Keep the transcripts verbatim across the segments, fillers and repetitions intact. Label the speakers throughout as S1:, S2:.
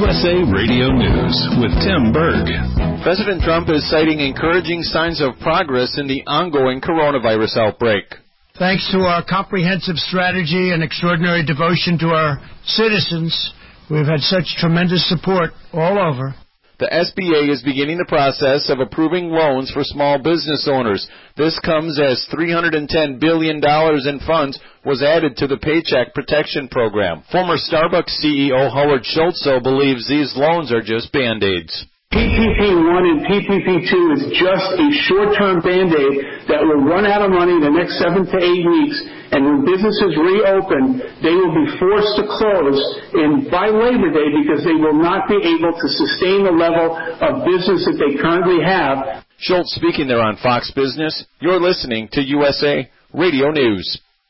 S1: U S A Radio News with Tim Berg.
S2: President Trump is citing encouraging signs of progress in the ongoing coronavirus outbreak.
S3: Thanks to our comprehensive strategy and extraordinary devotion to our citizens, we've had such tremendous support all over.
S2: The S B A is beginning the process of approving loans for small business owners. This comes as three hundred ten billion dollars in funds was added to the Paycheck Protection Program. Former Starbucks C E O Howard Schultz believes these loans are just Band-Aids.
S4: P P P one and P P P two is just a short-term Band-Aid that will run out of money the next seven to eight weeks, and when businesses reopen, they will be forced to close in by Labor Day because they will not be able to sustain the level of business that they currently have.
S2: Schultz speaking there on Fox Business. You're listening to U S A Radio News.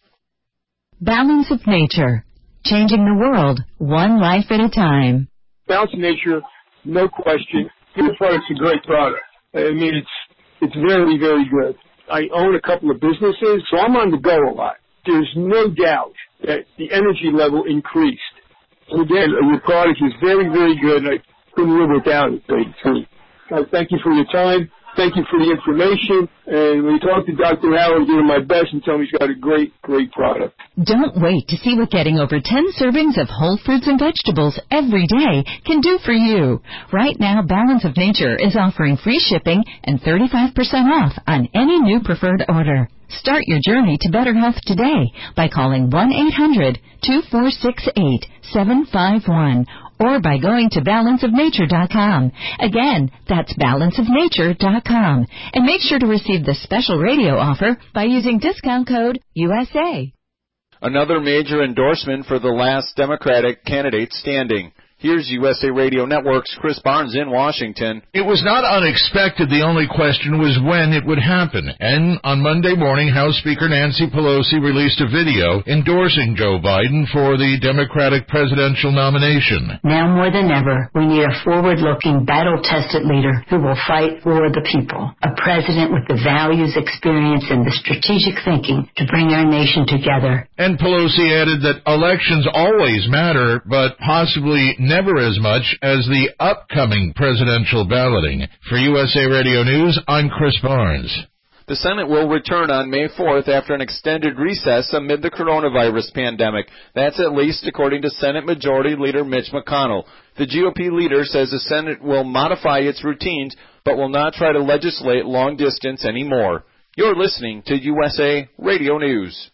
S5: Balance of Nature, changing the world one life at a time.
S6: Balance of Nature, no question. Your product's a great product. I mean, it's it's very, very good. I own a couple of businesses, so I'm on the go a lot. There's no doubt that the energy level increased. And again, your product is very, very good. I couldn't live without it. So I thank you for your time. Thank you for the information. And when you talk to Doctor Howard, give him my best and tell him he's got a great, great product.
S5: Don't wait to see what getting over ten servings of whole fruits and vegetables every day can do for you. Right now, Balance of Nature is offering free shipping and thirty-five percent off on any new preferred order. Start your journey to better health today by calling one eight hundred two four six eight seven five one or by going to balance of nature dot com. Again, that's balance of nature dot com. And make sure to receive the special radio offer by using discount code U S A.
S2: Another major endorsement for the last Democratic candidate standing. Here's U S A Radio Network's Chris Barnes in Washington.
S7: It was not unexpected. The only question was when it would happen. And on Monday morning, House Speaker Nancy Pelosi released a video endorsing Joe Biden for the Democratic presidential nomination.
S8: Now more than ever, we need a forward-looking, battle-tested leader who will fight for the people. A president with the values, experience, and the strategic thinking to bring our nation together.
S7: And Pelosi added that elections always matter, but possibly never as much as the upcoming presidential balloting. For U S A Radio News, I'm Chris Barnes.
S2: The Senate will return on May fourth after an extended recess amid the coronavirus pandemic. That's at least according to Senate Majority Leader Mitch McConnell. The G O P leader says the Senate will modify its routines, but will not try to legislate long distance anymore. You're listening to U S A Radio News.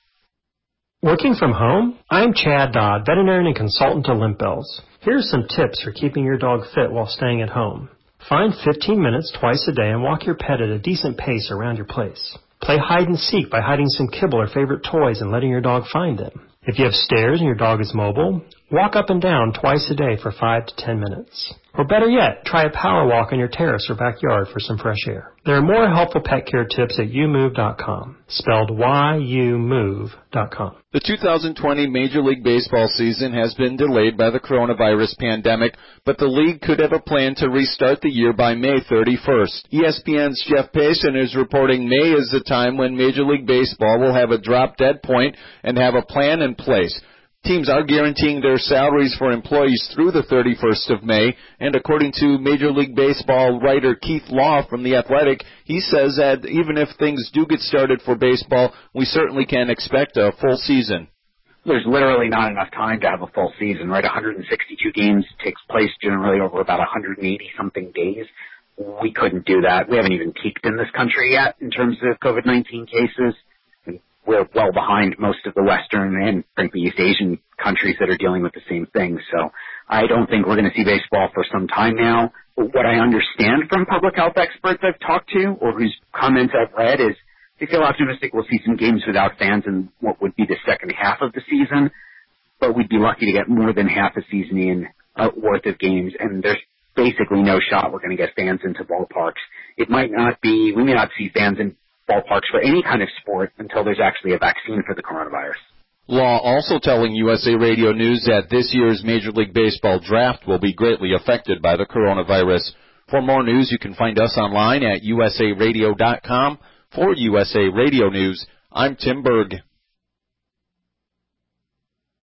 S9: Working from home? I'm Chad Dodd, veterinarian and consultant to Limp Bells. Here's some tips for keeping your dog fit while staying at home. Find fifteen minutes twice a day and walk your pet at a decent pace around your place. Play hide and seek by hiding some kibble or favorite toys and letting your dog find them. If you have stairs and your dog is mobile, walk up and down twice a day for five to ten minutes. Or better yet, try a power walk on your terrace or backyard for some fresh air. There are more helpful pet care tips at you move dot com, spelled Y U move dot com.
S2: The two thousand twenty Major League Baseball season has been delayed by the coronavirus pandemic, but the league could have a plan to restart the year by May thirty-first. E S P N's Jeff Payson is reporting May is the time when Major League Baseball will have a drop-dead point and have a plan in place. Teams are guaranteeing their salaries for employees through the thirty-first of May, and according to Major League Baseball writer Keith Law from The Athletic, he says that even if things do get started for baseball, we certainly can expect a full season.
S10: There's literally not enough time to have a full season, right? one hundred sixty-two games takes place generally over about one hundred eighty-something days. We couldn't do that. We haven't even peaked in this country yet in terms of COVID nineteen cases. We're well behind most of the Western and, frankly, East Asian countries that are dealing with the same thing. So I don't think we're going to see baseball for some time now. But what I understand from public health experts I've talked to or whose comments I've read is they feel optimistic we'll see some games without fans in what would be the second half of the season. But we'd be lucky to get more than half a season in uh, worth of games. And there's basically no shot we're going to get fans into ballparks. It might not be, we may not see fans in ballparks for any kind of sport until there's actually a vaccine for the coronavirus.
S2: Law also telling U S A Radio News that this year's Major League Baseball draft will be greatly affected by the coronavirus. For more news, you can find us online at U S A radio dot com. For U S A Radio News, I'm Tim Berg.